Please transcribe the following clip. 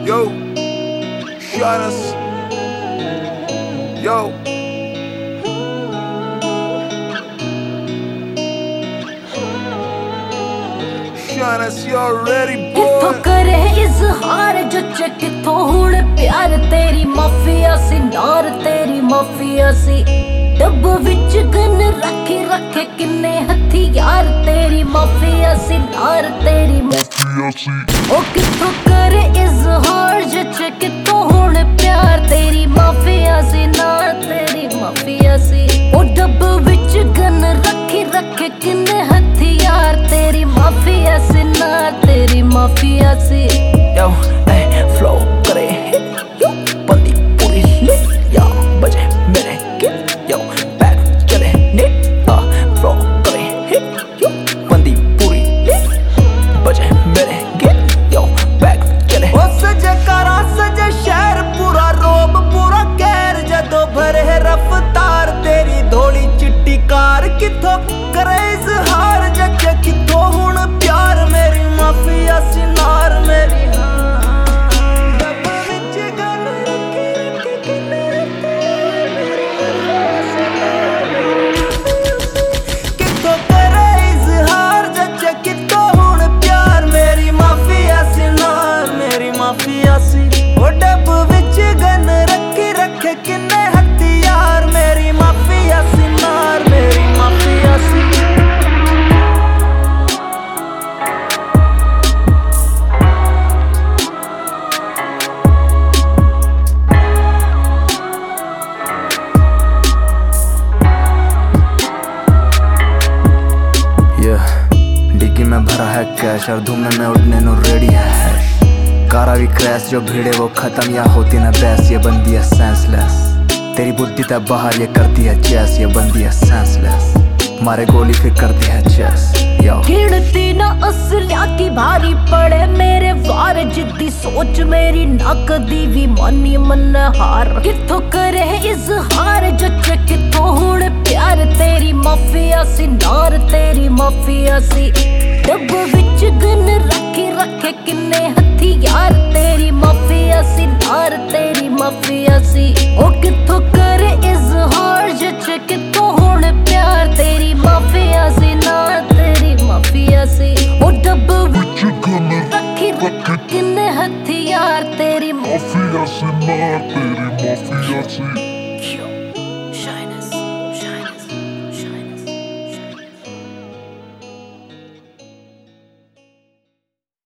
Yo, Shanas. Yo. Shanas, you already boy. किथों करे इजहार जच किथों हुण प्यार तेरी माफिया सी नार तेरी माफिया सी डब विच गन रखे रखे किन्ने हथियार तेरी माफिया सी नार तेरी माफिया सी ओ किथों करे इजहार जच किथों हुण प्यार तेरी माफिया सी नार तेरी माफिया सी ओ डब विच गन रखे रखे किन्ने हथियार तेरी माफिया सी नार तेरी माफिया सी Yo, flow करे yo बंदी पूरी lit yo बजे मेरे किट yo back चले नीट flow करे yo बंदी पूरी lit बजे मेरे किट yo back चले ओ सजे करा सजे शहर पूरा रोब पूरा कहर जदों भरे रफ्तार तेरी धोली चिट्टी कार किथों करे इजहार जच किथों हुण प्यार मेरी माफिया सी नार मेरी माफिया सी ओ डब विच गन रखी रखे किन्ने हथियार मेरी माफिया सी नार मेरी माफिया सी डिग्गी में भरा है कैश और धूमने में उड़ने नो रेडी है कारा भी क्रैश जो भीड़े वो खत्म या होती ना बहस ये बंदी है सेंसलेस तेरी बुद्धि तब बाहर ये करती है चेस ये बंदी है सेंसलेस मारे गोली फिर करती है चेस गिनती ना असलिया की भारी पड़े मेरे वार जिद्दी सोच मेरी नक दी भी मानी मन हार किथों करे इजहार जच किथों हुण प्यार तेरी माफिया सी नार तेरी माफिया सी डब विच गन रखे रखे किन्ने हथियार तेरी माफिया सी नार तेरी माफिया सी ओ किथों करे इजहार जच किथों हुण प्यार तेरी माफिया सी नार तेरी माफिया सी ओ डब विच गन रखे रखे किन्ने हथियार तेरी माफिया सी नार तेरी माफिया सी